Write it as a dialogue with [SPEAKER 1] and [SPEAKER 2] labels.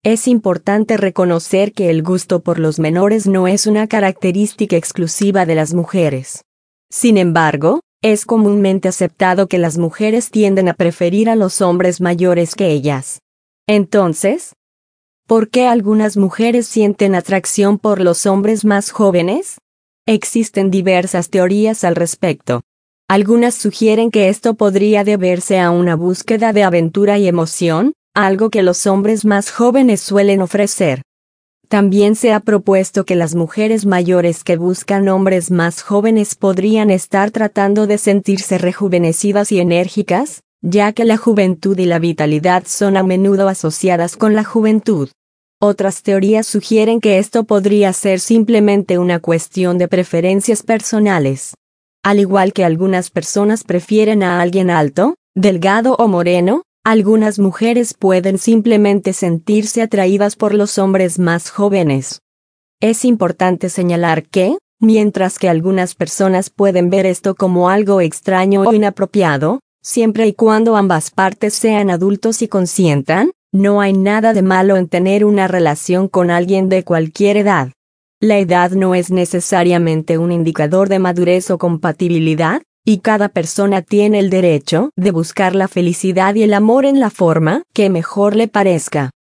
[SPEAKER 1] Es importante reconocer que el gusto por los menores no es una característica exclusiva de las mujeres. Sin embargo, es comúnmente aceptado que las mujeres tienden a preferir a los hombres mayores que ellas. Entonces, ¿por qué algunas mujeres sienten atracción por los hombres más jóvenes? Existen diversas teorías al respecto. Algunas sugieren que esto podría deberse a una búsqueda de aventura y emoción, algo que los hombres más jóvenes suelen ofrecer. También se ha propuesto que las mujeres mayores que buscan hombres más jóvenes podrían estar tratando de sentirse rejuvenecidas y enérgicas, ya que la juventud y la vitalidad son a menudo asociadas con la juventud. Otras teorías sugieren que esto podría ser simplemente una cuestión de preferencias personales. Al igual que algunas personas prefieren a alguien alto, delgado o moreno, algunas mujeres pueden simplemente sentirse atraídas por los hombres más jóvenes. Es importante señalar que, mientras que algunas personas pueden ver esto como algo extraño o inapropiado, siempre y cuando ambas partes sean adultos y consientan, no hay nada de malo en tener una relación con alguien de cualquier edad. La edad no es necesariamente un indicador de madurez o compatibilidad, y cada persona tiene el derecho de buscar la felicidad y el amor en la forma que mejor le parezca.